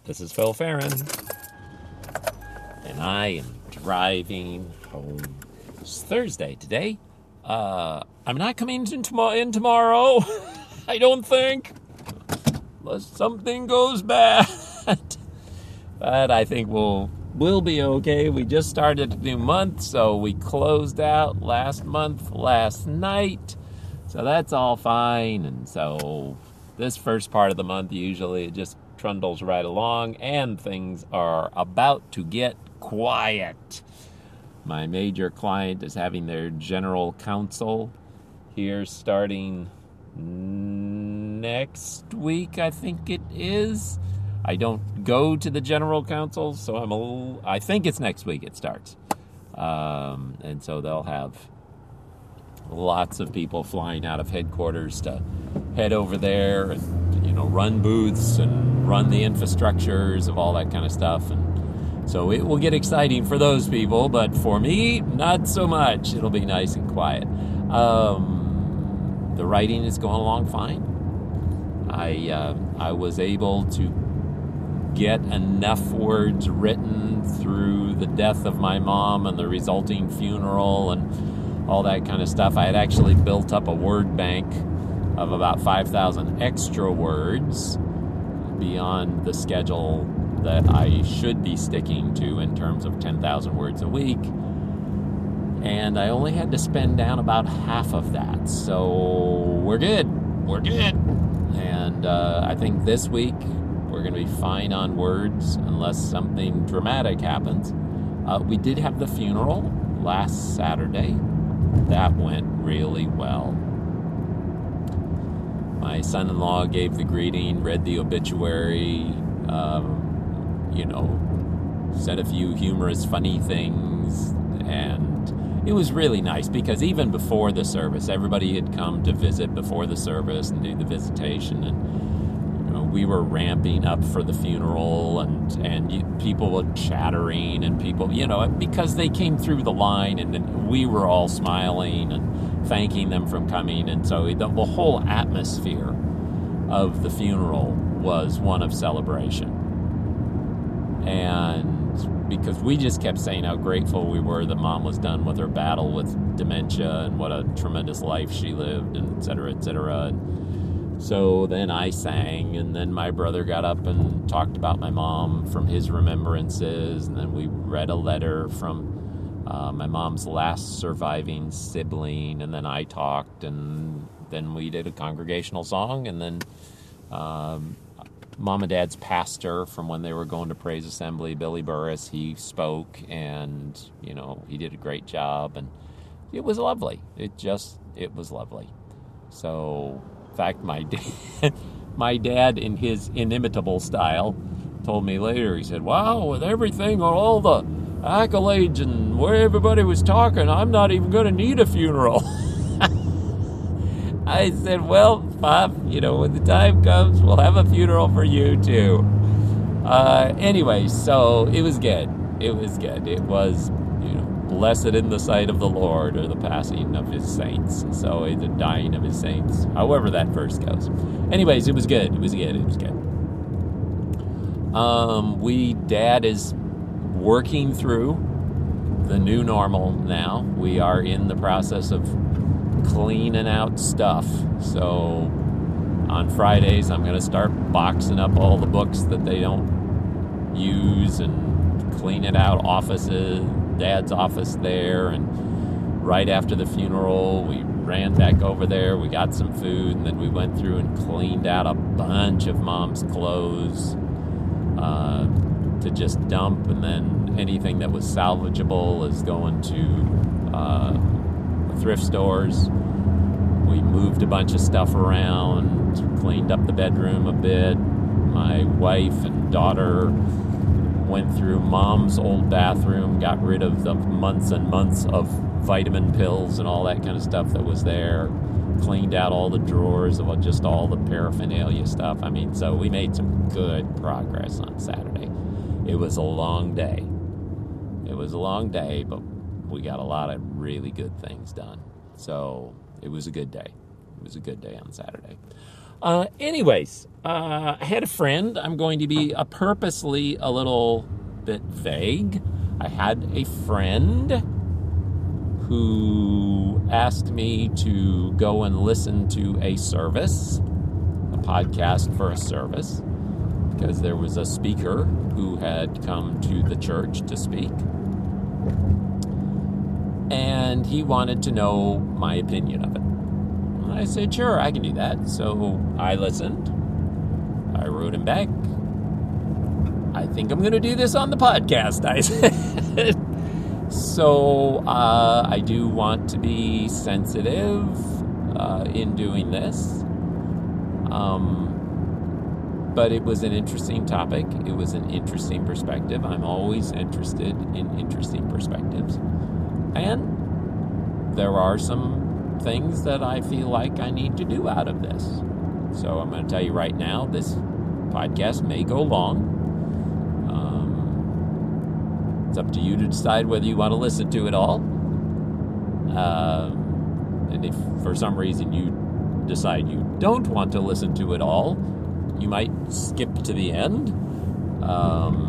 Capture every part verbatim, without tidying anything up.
This is Phil Farron, and I am driving home. It's Thursday today. Uh, I'm not coming in, tom- in tomorrow, I don't think, unless something goes bad. But I think we'll we'll be okay. We just started a new month, so we closed out last month, last night, so that's all fine. And so this first part of the month, usually it just trundles right along, and things are about to get quiet. My major client is having their general counsel here starting next week, I think it is. I don't go to the general counsel, so I'm a little, I think it's next week it starts. Um, and so they'll have lots of people flying out of headquarters to head over there and, you know, run booths and run the infrastructures of all that kind of stuff. And so it will get exciting for those people, but for me, not so much. It'll be nice and quiet. Um, the writing is going along fine. I uh, I was able to get enough words written through the death of my mom and the resulting funeral and all that kind of stuff. I had actually built up a word bank of about five thousand extra words beyond the schedule that I should be sticking to in terms of ten thousand words a week. And I only had to spend down about half of that. So we're good. We're good. And uh, I think this week we're going to be fine on words unless something dramatic happens. Uh, we did have the funeral last Saturday. That went really well. My son-in-law gave the greeting, read the obituary, um, you know, said a few humorous, funny things, and it was really nice because even before the service, everybody had come to visit before the service and do the visitation, and you know, we were ramping up for the funeral, and and you, people were chattering, and people, you know, because they came through the line, and, and we were all smiling and thanking them for coming, and so the, the whole atmosphere of the funeral was one of celebration. And because we just kept saying how grateful we were that Mom was done with her battle with dementia and what a tremendous life she lived, and et cetera, et cetera. And so then I sang, and then my brother got up and talked about my mom from his remembrances, and then we read a letter from Uh, my mom's last surviving sibling, and then I talked, and then we did a congregational song, and then um, Mom and Dad's pastor from when they were going to Praise Assembly, Billy Burris, he spoke, and, you know, he did a great job, and it was lovely. It just, it was lovely. So, in fact, my dad, my dad, in his inimitable style, told me later, he said, wow, with everything, all the accolades and where everybody was talking, I'm not even going to need a funeral. I said, well, Pop, you know, when the time comes, we'll have a funeral for you too. Uh, anyway, so it was good. It was good. It was, you know, blessed in the sight of the Lord, or the passing of his saints. So the dying of his saints, however that verse goes. Anyways, it was good. It was good. It was good. Um, we, Dad is working through the new normal now. We are in the process of cleaning out stuff. So on Fridays, I'm going to start boxing up all the books that they don't use and cleaning out offices, Dad's office there. And right after the funeral, we ran back over there. We got some food, and then we went through and cleaned out a bunch of Mom's clothes uh, to just dump, and then anything that was salvageable is going to uh, thrift stores. We moved a bunch of stuff around, cleaned up the bedroom a bit. My wife and daughter went through Mom's old bathroom, got rid of the months and months of vitamin pills and all that kind of stuff that was there, cleaned out all the drawers of just all the paraphernalia stuff. I mean, so we made some good progress on Saturday. It was a long day. It was a long day, but we got a lot of really good things done. So it was a good day. It was a good day on Saturday. Uh, anyways, uh, I had a friend. I'm going to be uh, purposely a little bit vague. I had a friend who asked me to go and listen to a service, a podcast for a service, because there was a speaker who had come to the church to speak. And he wanted to know my opinion of it. And I said, sure, I can do that. So I listened. I wrote him back. I think I'm going to do this on the podcast, I said. So uh, I do want to be sensitive uh, in doing this. Um, but it was an interesting topic. It was an interesting perspective. I'm always interested in interesting perspectives. And there are some things that I feel like I need to do out of this. So I'm going to tell you right now, this podcast may go long. Um, it's up to you to decide whether you want to listen to it all. Uh, and if for some reason you decide you don't want to listen to it all, you might skip to the end. Um...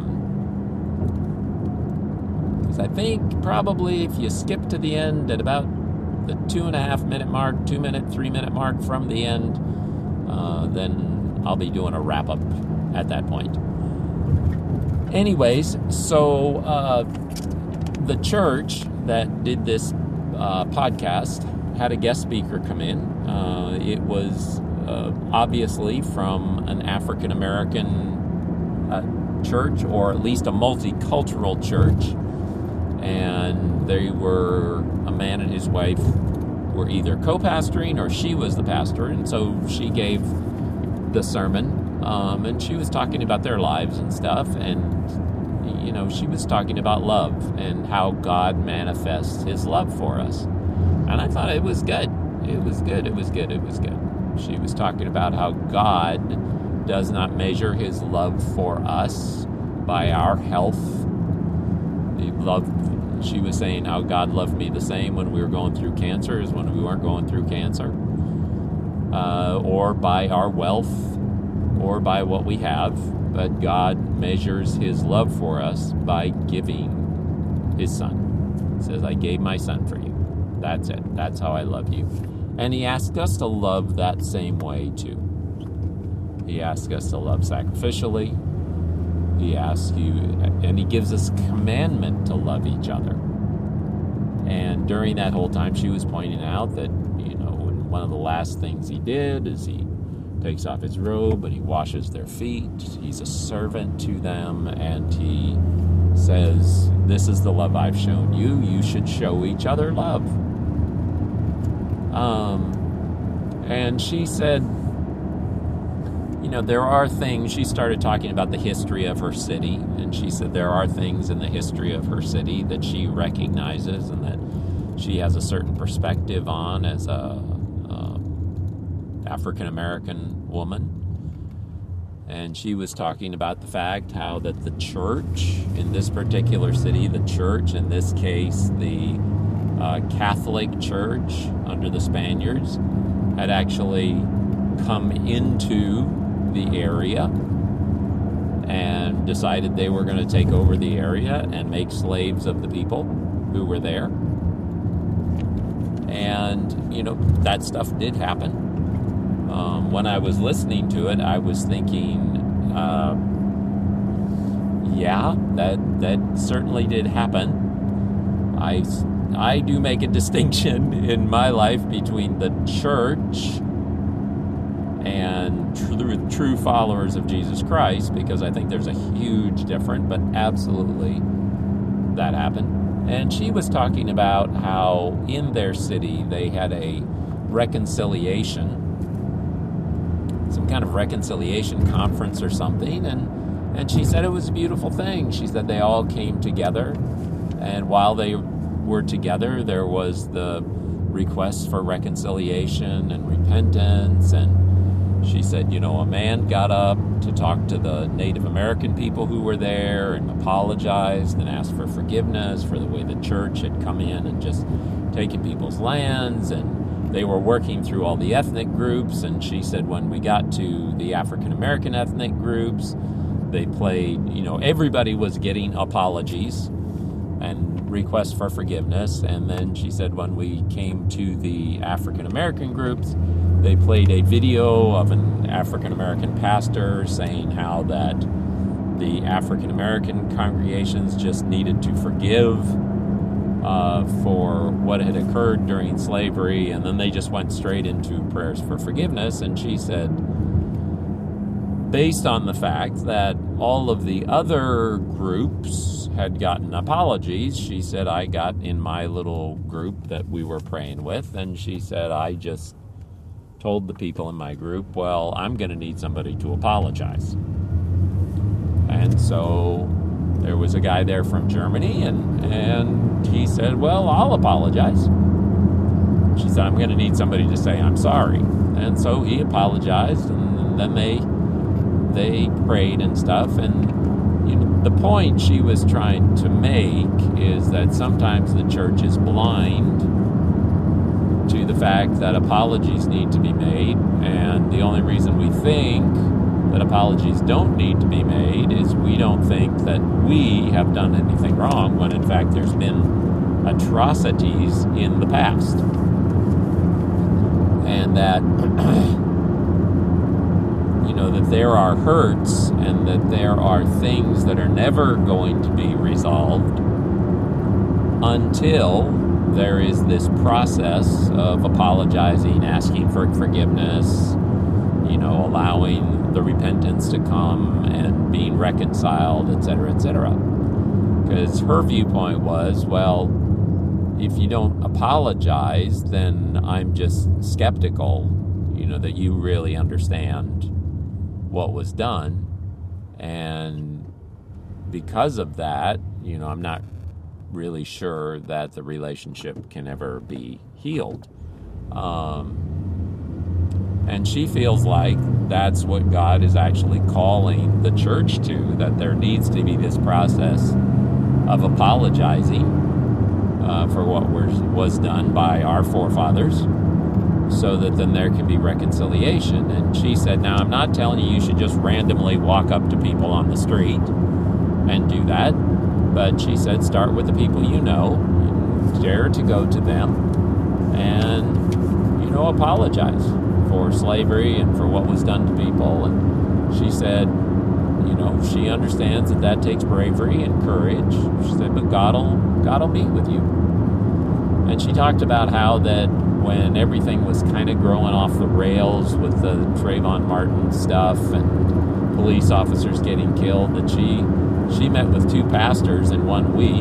I think probably if you skip to the end at about the two and a half minute mark, two minute, three minute mark from the end, uh, then I'll be doing a wrap up at that point. Anyways, so uh, the church that did this uh, podcast had a guest speaker come in. Uh, it was uh, obviously from an African American uh, church, or at least a multicultural church. And they were, a man and his wife were either co-pastoring or she was the pastor. And so she gave the sermon, um, and she was talking about their lives and stuff. And, you know, she was talking about love and how God manifests his love for us. And I thought it was good. It was good. It was good. It was good. She was talking about how God does not measure his love for us by our health. He loved, she was saying how God loved me the same when we were going through cancer as when we weren't going through cancer, uh, or by our wealth, or by what we have. But God measures his love for us by giving his son. He says, I gave my son for you. That's it. That's how I love you. And he asked us to love that same way too. He asked us to love sacrificially. He asks you, and he gives us commandment to love each other. And during that whole time, she was pointing out that, you know, one of the last things he did is he takes off his robe and he washes their feet. He's a servant to them, and he says, this is the love I've shown you. You should show each other love. Um, and she said, you know, there are things, she started talking about the history of her city, and she said there are things in the history of her city that she recognizes and that she has a certain perspective on as a, a African-American woman. And she was talking about the fact how that the church in this particular city, the church, in this case, the uh, Catholic Church under the Spaniards, had actually come into the area and decided they were going to take over the area and make slaves of the people who were there. And, you know, that stuff did happen. Um, when I was listening to it, I was thinking, uh, yeah, that that certainly did happen. I, I do make a distinction in my life between the church and true, true followers of Jesus Christ, because I think there's a huge difference, but absolutely that happened. And she was talking about how in their city they had a reconciliation, some kind of reconciliation conference or something, and, and she said it was a beautiful thing. She said they all came together, and while they were together, there was the request for reconciliation and repentance, and she said, you know, a man got up to talk to the Native American people who were there and apologized and asked for forgiveness for the way the church had come in and just taken people's lands. And they were working through all the ethnic groups, and she said when we got to the African American ethnic groups, they played, you know, everybody was getting apologies and requests for forgiveness. And then she said when we came to the African American groups, they played a video of an African American pastor saying how that the African American congregations just needed to forgive uh, for what had occurred during slavery, and then they just went straight into prayers for forgiveness. And she said, based on the fact that all of the other groups had gotten apologies, she said, I got in my little group that we were praying with, and she said, I just told the people in my group, well, I'm going to need somebody to apologize. And so there was a guy there from Germany, and, and he said, well, I'll apologize. She said, I'm going to need somebody to say I'm sorry. And so he apologized, and then they they prayed and stuff. And you know, the point she was trying to make is that sometimes the church is blind to the fact that apologies need to be made, and the only reason we think that apologies don't need to be made is we don't think that we have done anything wrong, when in fact there's been atrocities in the past. And that, you know, that there are hurts and that there are things that are never going to be resolved until there is this process of apologizing, asking for forgiveness, you know, allowing the repentance to come and being reconciled, et cetera, et cetera. Because her viewpoint was, well, if you don't apologize, then I'm just skeptical, you know, that you really understand what was done. And because of that, you know, I'm not really sure that the relationship can ever be healed. Um, and she feels like that's what God is actually calling the church to, that there needs to be this process of apologizing uh, for what was, was done by our forefathers, so that then there can be reconciliation. And she said, now, I'm not telling you you should just randomly walk up to people on the street and do that. But she said, start with the people you know, dare to go to them, and, you know, apologize for slavery and for what was done to people. And she said, you know, she understands that that takes bravery and courage. She said, but God'll, God'll be with you. And she talked about how that when everything was kind of growing off the rails with the Trayvon Martin stuff and police officers getting killed, that she she met with two pastors in one week,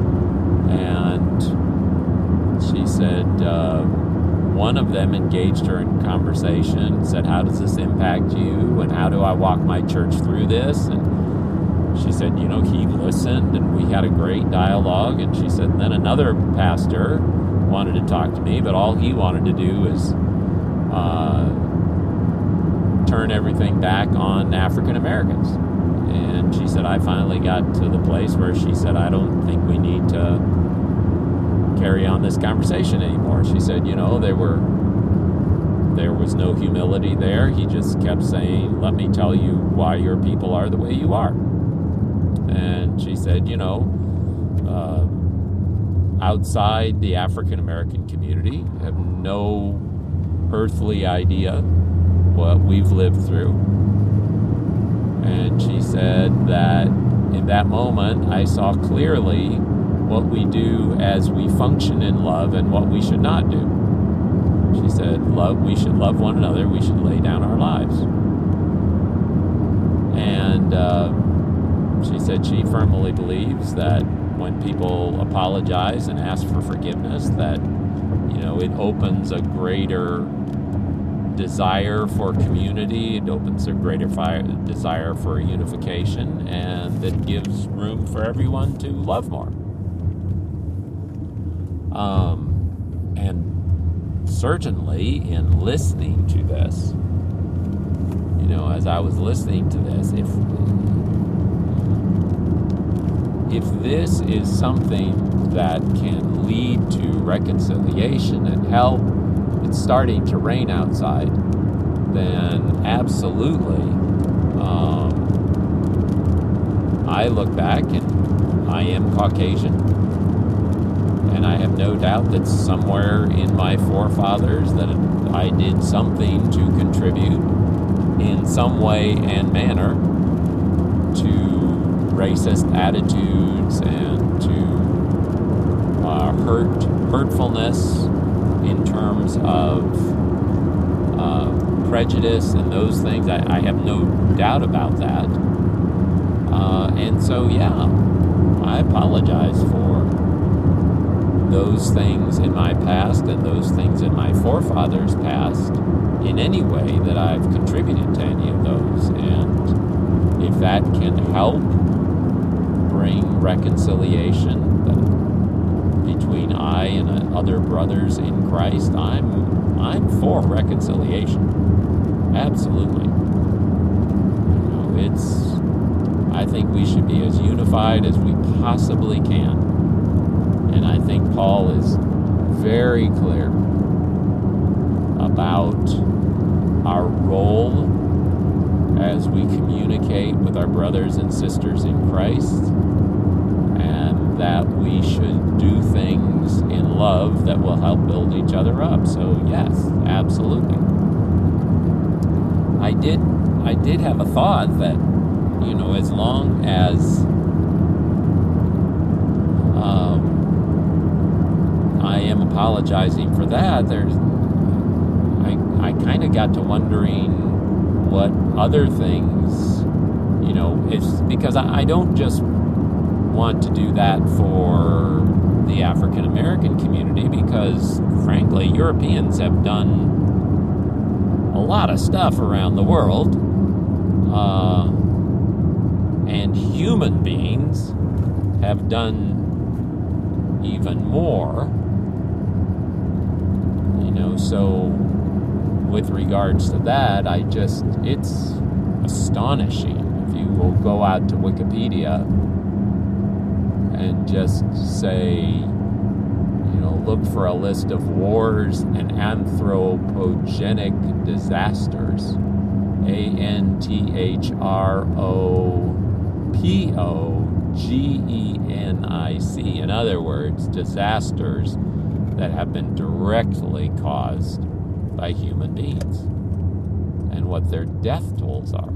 and she said uh, one of them engaged her in conversation, said, how does this impact you, and how do I walk my church through this? And she said, you know, he listened, and we had a great dialogue. And she said, and then another pastor wanted to talk to me, but all he wanted to do is uh, turn everything back on African Americans. And she said, I finally got to the place where she said, I don't think we need to carry on this conversation anymore. She said, you know, there were there was no humility there. He just kept saying, let me tell you why your people are the way you are. And she said, you know, uh, outside the African American community have no earthly idea what we've lived through. And she said that in that moment, I saw clearly what we do as we function in love and what we should not do. She said, love, we should love one another. We should lay down our lives. And uh, she said she firmly believes that when people apologize and ask for forgiveness, that, you know, it opens a greater desire for community, it opens a greater fire, desire for unification, and that gives room for everyone to love more. Um, and certainly in listening to this, you know, as I was listening to this, if if this is something that can lead to reconciliation and help it's starting to rain outside, then absolutely, um, I look back and I am Caucasian, and I have no doubt that somewhere in my forefathers that I did something to contribute in some way and manner to racist attitudes and to uh, hurt, hurtfulness in terms of uh, prejudice and those things. I, I have no doubt about that. Uh, and so, yeah, I apologize for those things in my past and those things in my forefathers' past in any way that I've contributed to any of those. And if that can help bring reconciliation between I and other brothers in Christ, I'm I'm for reconciliation. Absolutely. You know, it's I think we should be as unified as we possibly can. And I think Paul is very clear about our role as we communicate with our brothers and sisters in Christ, and that we should do things in love that will help build each other up. So yes, absolutely. I did I did have a thought that, you know, as long as um, I am apologizing for that, there's I, I kind of got to wondering what other things, you know, it's because I, I don't just want to do that for the African American community, because frankly, Europeans have done a lot of stuff around the world, uh, and human beings have done even more. You know, so with regards to that, I just, it's astonishing. If you will go out to Wikipedia and just say, you know, look for a list of wars and anthropogenic disasters, A N T H R O P O G E N I C. In other words, disasters that have been directly caused by human beings and what their death tolls are.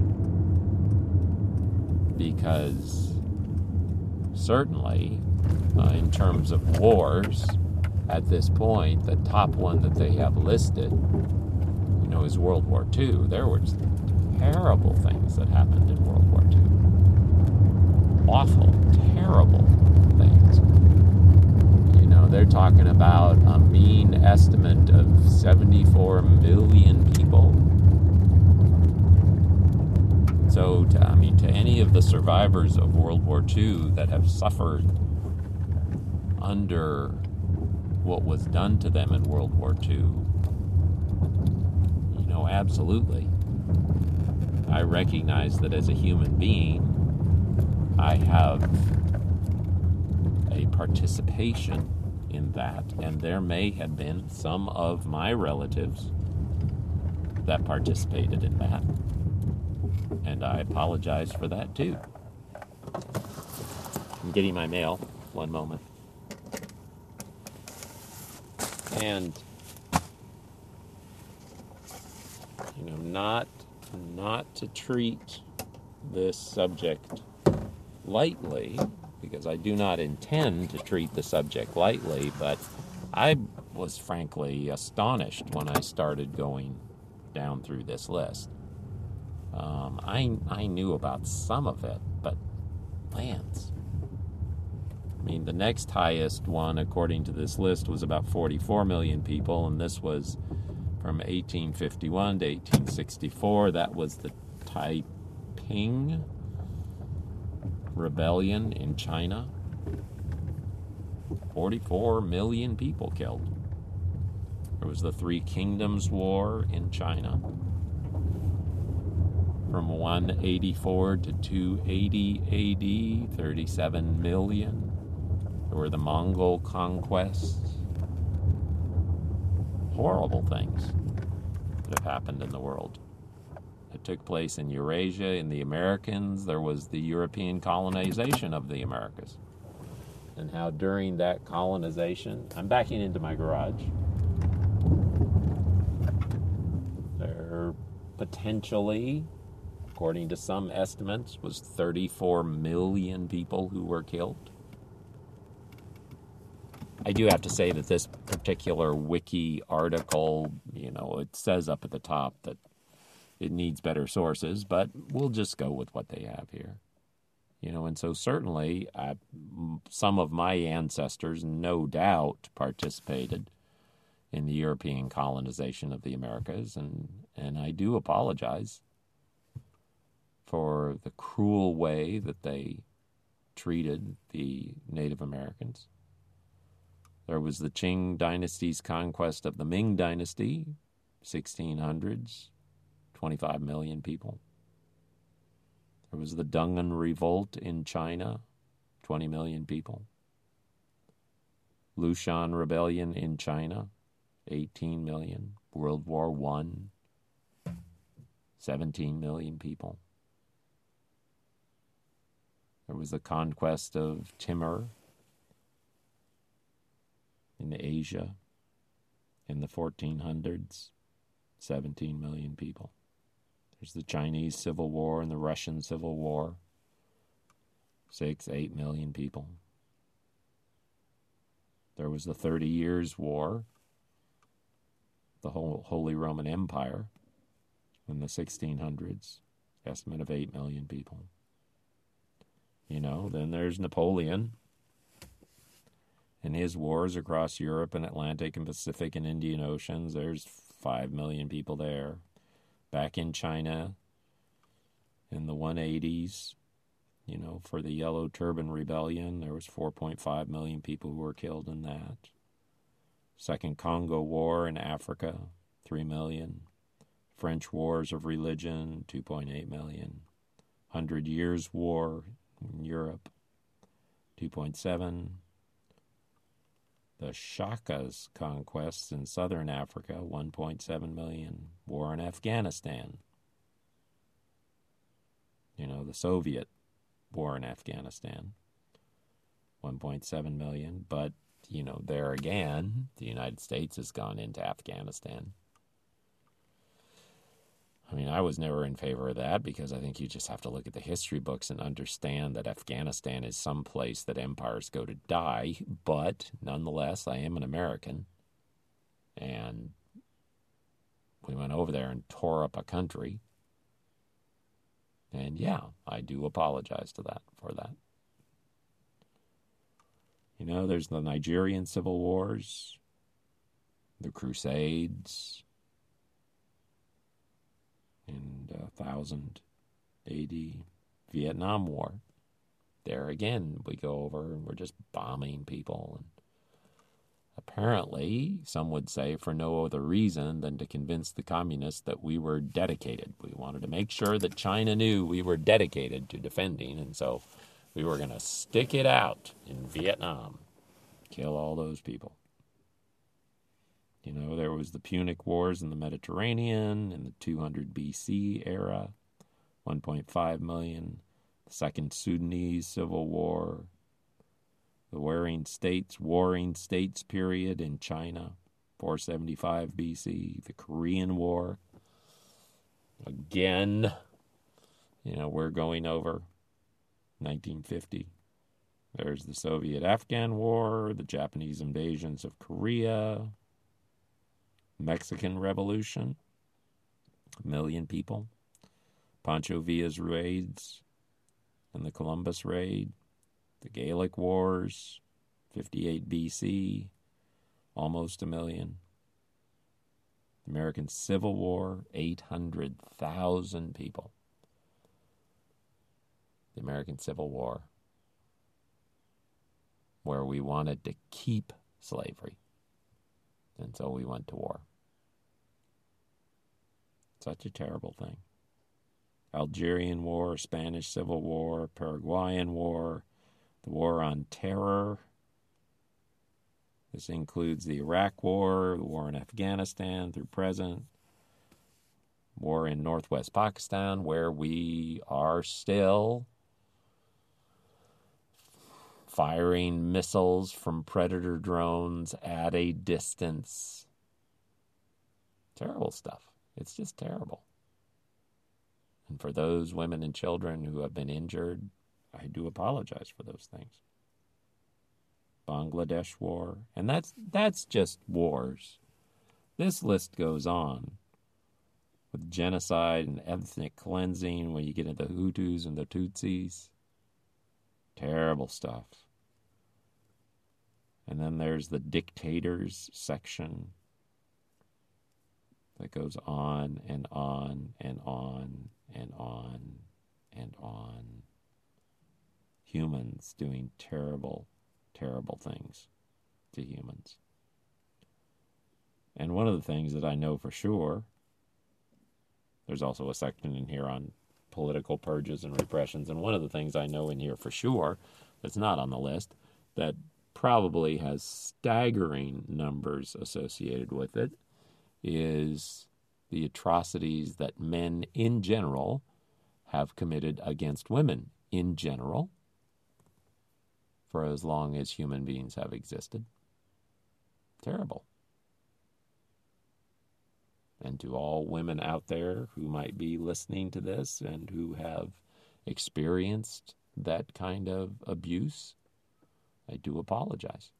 Because certainly, uh, in terms of wars, at this point, the top one that they have listed, you know, is World War Two. There were terrible things that happened in World War Two. Awful, terrible things. You know, they're talking about a mean estimate of seventy-four million people. So, to, I mean, to any of the survivors of World War Two that have suffered under what was done to them in World War Two, you know, absolutely. I recognize that as a human being, I have a participation in that, and there may have been some of my relatives that participated in that, and I apologize for that too. I'm getting my mail. One moment. And you know, not not to treat this subject lightly, because I do not intend to treat the subject lightly, but I was frankly astonished when I started going down through this list. Um, I I knew about some of it, but lands. I mean, the next highest one, according to this list, was about forty-four million people, and this was from eighteen fifty-one to eighteen sixty-four. That was the Taiping Rebellion in China. forty-four million people killed. There was the Three Kingdoms War in China. From one eighty-four to two eighty A D, thirty-seven million. There were the Mongol conquests. horrible things that have happened in the world. It took place in Eurasia, in the Americans. There was the European colonization of the Americas. And how during that colonization, I'm backing into my garage, there potentially, according to some estimates, was thirty-four million people who were killed. I do have to say that this particular wiki article, you know, it says up at the top that it needs better sources, but we'll just go with what they have here. You know, and so certainly uh, some of my ancestors no doubt participated in the European colonization of the Americas, and, and I do apologize for the cruel way that they treated the Native Americans. There was the Qing dynasty's conquest of the Ming dynasty, sixteen hundreds, twenty-five million people. There was the Dungan Revolt in China, twenty million people. Lushan Rebellion in China, eighteen million. World War One, seventeen million people. There was the conquest of Timur in Asia in the fourteen hundreds, seventeen million people. There's the Chinese Civil War and the Russian Civil War, six, eight million people. There was the Thirty Years' War, the whole Holy Roman Empire in the sixteen hundreds, estimate of eight million people. You know, then there's Napoleon and his wars across Europe and Atlantic and Pacific and Indian Oceans. There's five million people there. Back in China in the one eighties, you know, for the Yellow Turban Rebellion, there was four point five million people who were killed in that. Second Congo War in Africa, three million. French Wars of Religion, two point eight million. Hundred Years' War in Europe, two point seven. The Shaka's conquests in southern Africa, one point seven million. War in Afghanistan. You know, the Soviet war in Afghanistan, one point seven million. But, you know, there again, the United States has gone into Afghanistan. I mean, I was never in favor of that because I think you just have to look at the history books and understand that Afghanistan is some place that empires go to die. But nonetheless, I am an American. And we went over there and tore up a country. And yeah, I do apologize to that for that. You know, there's the Nigerian Civil Wars, the Crusades, in uh, one thousand A D, Vietnam War. There again, we go over and we're just bombing people. And apparently, some would say for no other reason than to convince the communists that we were dedicated. We wanted to make sure that China knew we were dedicated to defending, and so we were going to stick it out in Vietnam, kill all those people. You know, there was the Punic Wars in the Mediterranean in the two hundred B C era, one point five million. The Second Sudanese Civil War, the Warring States, Warring States period in China, four seventy-five B C. The Korean War, again, you know, we're going over nineteen fifty. There's the Soviet-Afghan War, the Japanese invasions of Korea, Mexican Revolution, a million people, Pancho Villa's raids and the Columbus raid, the Gallic Wars, fifty-eight B C, almost a million. The American Civil War, eight hundred thousand people. The American Civil War, where we wanted to keep slavery, and so we went to war. Such a terrible thing. Algerian War, Spanish Civil War, Paraguayan War, the War on Terror, This includes the Iraq War, the war in Afghanistan through present, war in northwest Pakistan, where we are still firing missiles from Predator drones at a distance. Terrible stuff. It's just terrible. And for those women and children who have been injured, I do apologize for those things. Bangladesh war, and that's that's just wars. This list goes on with genocide and ethnic cleansing when you get into the Hutus and the Tutsis. Terrible stuff. And then there's the dictators section that goes on and on and on and on and on. Humans doing terrible, terrible things to humans. And one of the things that I know for sure, there's also a section in here on political purges and repressions, and one of the things I know in here for sure that's not on the list, that probably has staggering numbers associated with it, is the atrocities that men in general have committed against women in general for as long as human beings have existed. Terrible. And to all women out there who might be listening to this and who have experienced that kind of abuse, I do apologize.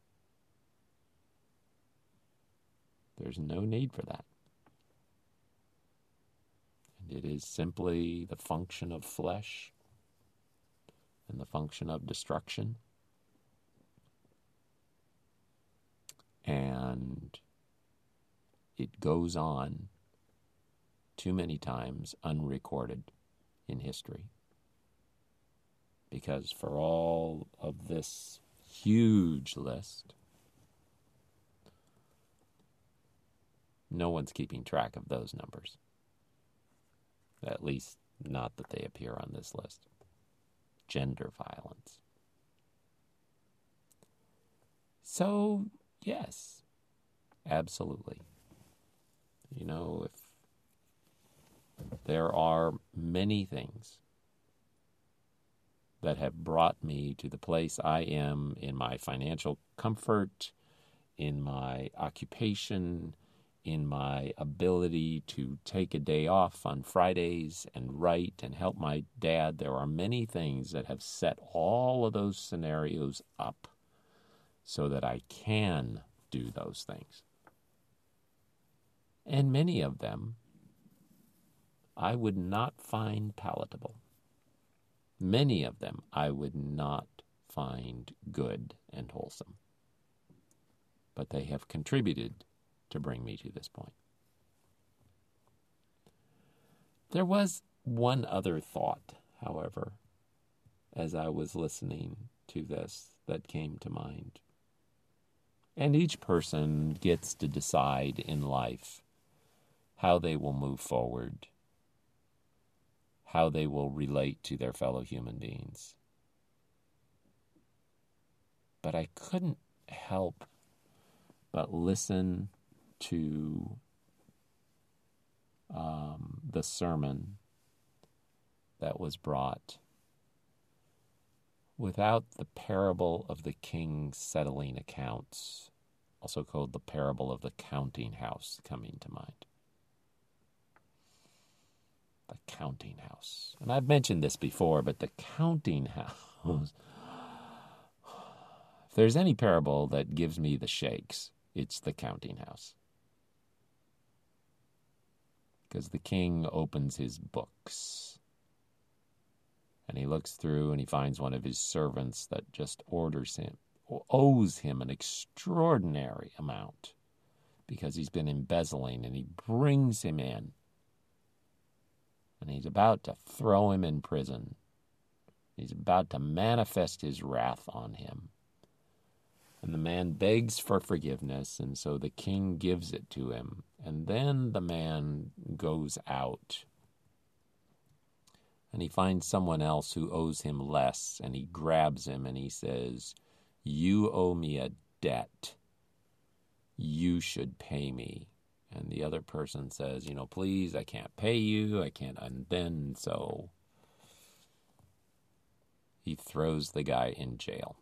There's no need for that. And it is simply the function of flesh and the function of destruction. And it goes on too many times unrecorded in history. Because for all of this huge list, no one's keeping track of those numbers. At least not that they appear on this list. Gender violence. So, yes, absolutely. You know, if there are many things that have brought me to the place I am in my financial comfort, in my occupation, in my ability to take a day off on Fridays and write and help my dad. There are many things that have set all of those scenarios up so that I can do those things. And many of them I would not find palatable. Many of them I would not find good and wholesome. But they have contributed to bring me to this point. There was one other thought, however, as I was listening to this that came to mind. And each person gets to decide in life how they will move forward, how they will relate to their fellow human beings. But I couldn't help but listen to um, the sermon that was brought without the parable of the king settling accounts, also called the parable of the counting house, coming to mind. The counting house. And I've mentioned this before, but the counting house, if there's any parable that gives me the shakes, it's the counting house. Because the king opens his books and he looks through and he finds one of his servants that just orders him, or owes him an extraordinary amount because he's been embezzling, and he brings him in and he's about to throw him in prison. He's about to manifest his wrath on him. And the man begs for forgiveness, and so the king gives it to him. And then the man goes out, and he finds someone else who owes him less, and he grabs him and he says, "You owe me a debt, you should pay me. And the other person says, you know, please, I can't pay you. I can't. And then so he throws the guy in jail.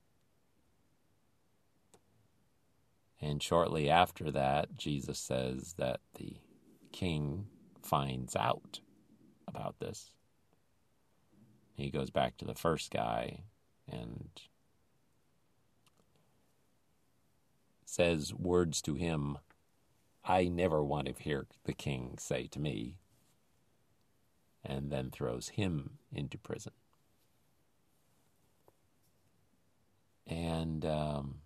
And shortly after that, Jesus says that the king finds out about this. He goes back to the first guy and says words to him I never want to hear the king say to me, and then throws him into prison. And um,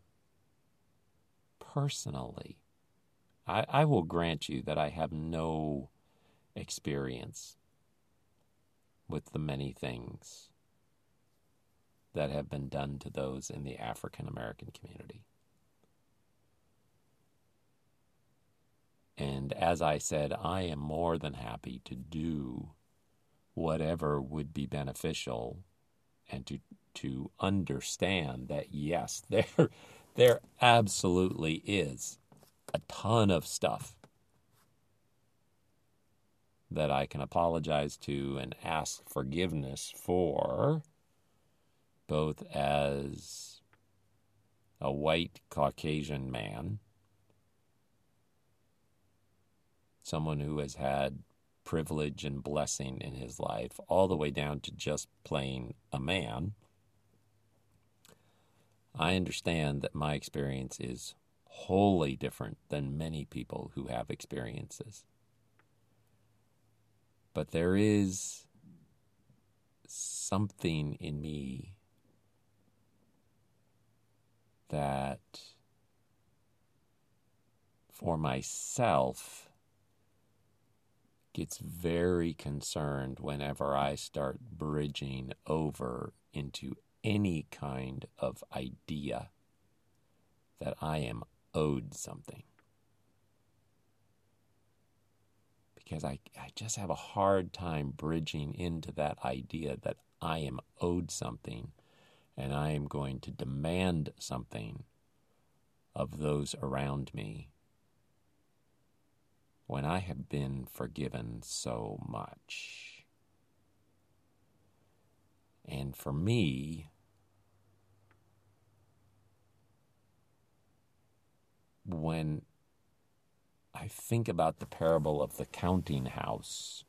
personally, I, I will grant you that I have no experience with the many things that have been done to those in the African American community. And as I said, I am more than happy to do whatever would be beneficial and to to understand that, yes, there, there absolutely is a ton of stuff that I can apologize to and ask forgiveness for, both as a white Caucasian man, someone who has had privilege and blessing in his life, all the way down to just plain a man. I understand that my experience is wholly different than many people who have experiences. But there is something in me that, for myself, gets very concerned whenever I start bridging over into any kind of idea that I am owed something. Because I, I just have a hard time bridging into that idea that I am owed something and I am going to demand something of those around me when I have been forgiven so much. And for me, when I think about the parable of the counting house,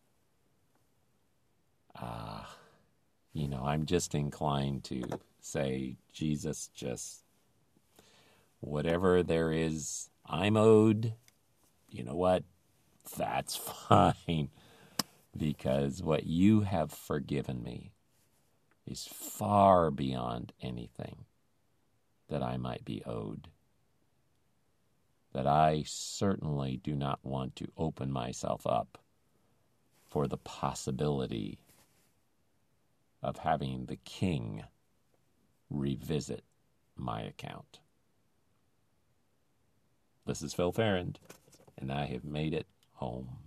uh, you know, I'm just inclined to say, Jesus, just whatever there is I'm owed, you know what? That's fine, because what you have forgiven me is far beyond anything that I might be owed. That I certainly do not want to open myself up for the possibility of having the king revisit my account. This is Phil Farrand, and I have made it home.